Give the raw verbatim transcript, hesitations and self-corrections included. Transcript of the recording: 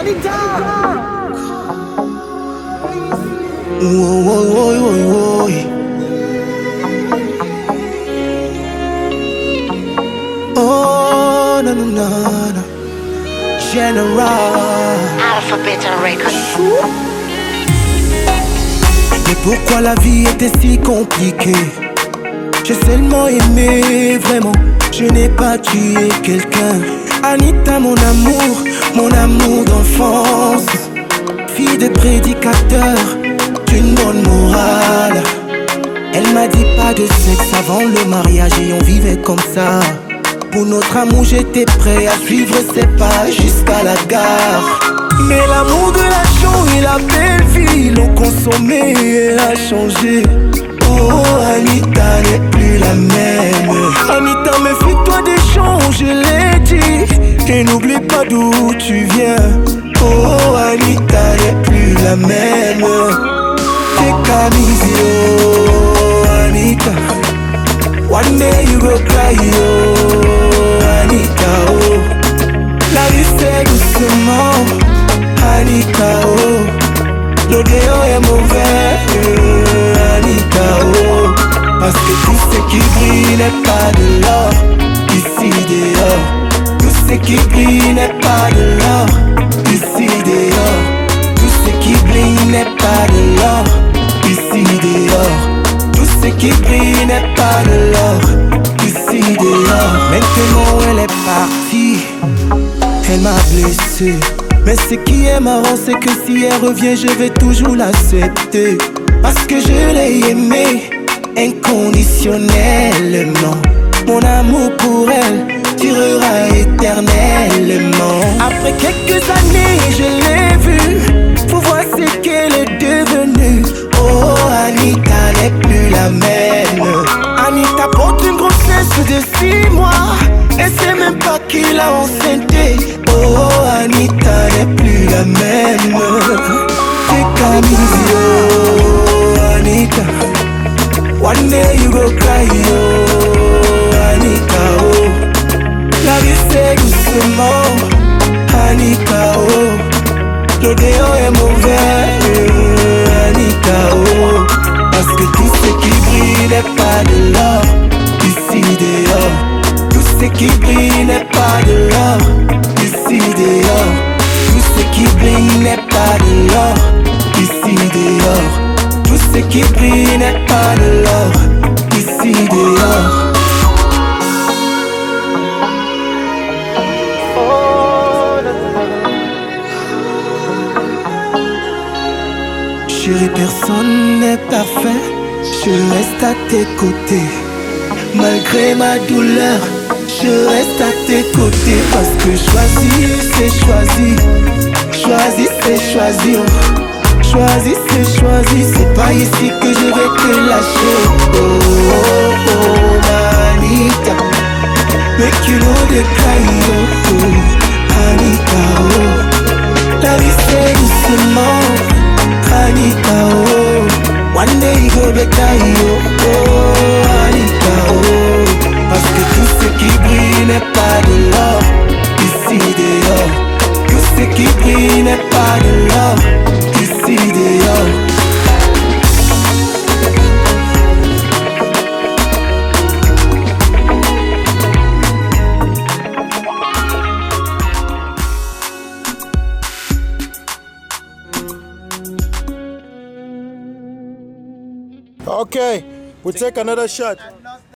Oh, oh, oh, oh, oh. Oh, no, no, no, no. General Alphabet Records. Mais pourquoi la vie était si compliquée? J'ai seulement aimé, vraiment. Je n'ai pas tué quelqu'un. Anita, mon amour, mon amour d'enfance. Fille de prédicateur, d'une bonne morale. Elle m'a dit pas de sexe avant le mariage et on vivait comme ça. Pour notre amour j'étais prêt à suivre ses pas jusqu'à la gare. Mais l'amour de l'argent et la belle vie l'ont consommé et elle a changé. Oh, Anita n'est plus la même. Anita, méfie-toi des gens, je l'ai dit. Et n'oublie pas d'où tu viens. Oh, Anita n'est plus la même. T'es Camille, oh, Anita. One day you go cry, oh, Anita, oh. La vie c'est doucement, Anita, oh. L'odeur est mauvais, euh, Anita, oh. Parce que tout ce qui brille n'est pas de l'or, ici dehors. Tout ce qui brille n'est pas de l'or, ici dehors. Tout ce qui brille n'est pas de l'or, ici dehors. Tout ce qui brille n'est pas de l'or, ici dehors. Maintenant elle est partie, elle m'a blessé. Mais ce qui est marrant c'est que si elle revient je vais toujours l'accepter. Parce que je l'ai aimée inconditionnellement. Mon amour pour elle durera éternellement. Après quelques années je l'ai vue, faut voir ce qu'elle est devenue. Oh, Anita n'est plus la même. Anita porte une grossesse de six mois. Elle sait même pas qui l'a enceinté. Oh, Anita n'est plus la même. T'es Camille, oh, Anita. One day you go cry, oh, Anita, oh. La vie c'est doucement, Anita, oh. L'odeur est mauvais, euh, Anita, oh. Parce que tout ce qui brille n'est pas de l'or, ici dehors. Tout ce qui brille n'est pas de l'or, ici dehors. Tout ce qui brille n'est pas de l'or, ici dehors. Tout ce qui brille n'est pas de l'or, ici dehors. Chérie, personne n'est parfait, je reste à tes côtés. Malgré ma douleur, je reste à tes côtés. Parce que choisir, c'est choisir. Choisir, c'est choisir. Choisir, c'est choisir. C'est pas ici que je vais te lâcher. Oh, oh, oh, Anita. Make you know the cry, oh, oh, Anita, oh. La vie c'est doucement, Anita, oh. One day you go better, oh, oh, Anita, oh. Parce que tout ce qui brille n'est pas de l'or, ici dehors. Tout ce qui brille n'est pas de l'or, ici dehors. Okay, we'll take another shot.